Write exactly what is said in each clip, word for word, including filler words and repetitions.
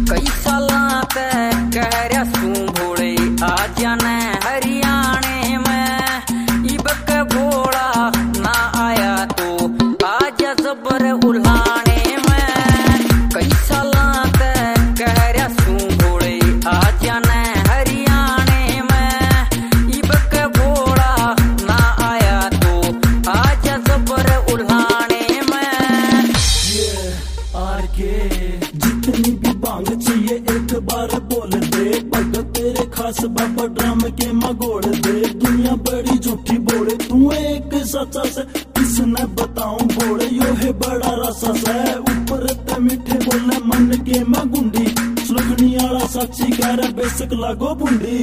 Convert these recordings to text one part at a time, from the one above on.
कई साला ते कह रहा सू भोले आ जाने हरियाणे में, इब के भोला ना आया तो आजा जबर उल्हाने में। कई साला ते कह रहा सू भोले आ जाने हरियाणे में, इब के भोला ना आया तो आजा जबर उल्हाने में। ये आर के जितनी भी भांग चाहिए एक बार बोल दे, पग तेरे खास बाबा ड्राम के मगोड़ दे। दुनिया बड़ी झूठी बोले तू एक सच्चा से, किसने बताऊं बोले यो है बड़ा रसा से। ऊपर ते मीठे बोलने मन के मगुंडी, सुलगनी आला साक्षी कह रहा बेसक लागो बुंडी।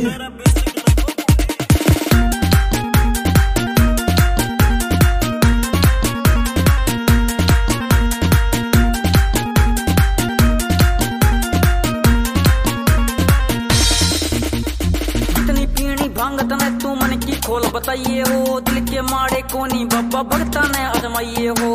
भांगत ने तू मन की खोल बताइए हो, दिल के माड़े कोनी बाबा भगता ने आजमाइए हो।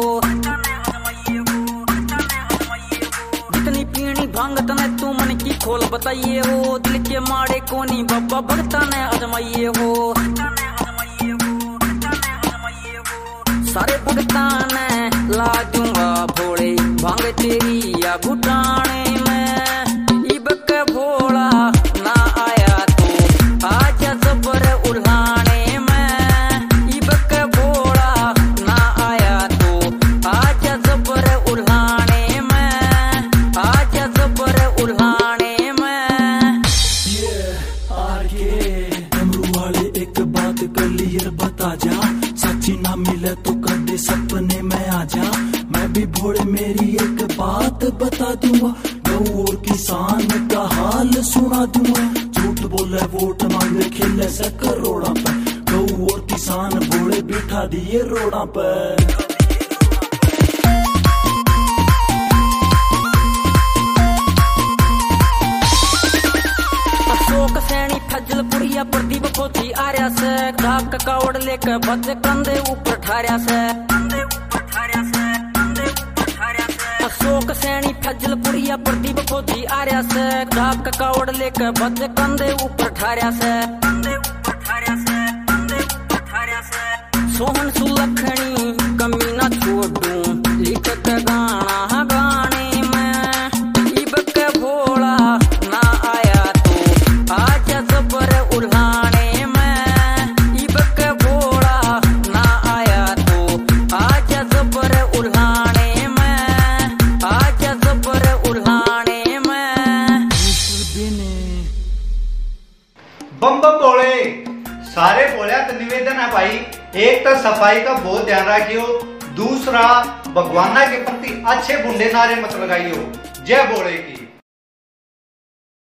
जितनी पीनी भांगत ने तू मन की खोल बताइए हो, दिल के माड़े कोनी बाबा भगता ने आजमाइए हो। सारे भगता ने ला दूंगा भोले भांग तेरी या घुटाने में, इब के भोला ना आया तो आजा जबर उल्हाने में। इब के भोला ना आया तो आजा जबर उल्हाने में, आजा जबर उल्हाने में। ये आर के डमरू वाले एक बात क्लियर बता जा, सच्ची ना मिले तो कदे सपने में आ जा। मैं भी भोले मेरी एक बात बता दूंगा, गऊ और किसान का हाल सुना दूंगा। झूठ बोले वोट मांगे खेले से करोड़ा पे, गऊ और किसान भोले बिठा दिए रोड़ा पे। अशोक सैनी फजलपुरिया प्रदीप पोथी आर्या से, ढाक कावड़ लेकर बज कंधे ऊपर ठार्या से। अशोक सैनी फजलपुरिया प्रदीप पोथी आर्या से, ढाक कावड़ लेकर बज कंधे ऊपर ठार्या से। सोहन सुलखनी कमी ना छोड़ू लिख के गाना गाने में, इब के भोला ना आया तो आजा जबर उल्हाने में। इब के भोला ना आया तो आजा जबर उल्हाने में, आजा जबर उल्हाने में। बम बम भोले। सारे भोलिया तो निवेदन है भाई, एक तो सफाई का बहुत ध्यान रखियो, दूसरा भगवाना के प्रति अच्छे बुंडे नारे मत लगाइयो। जय भोले की।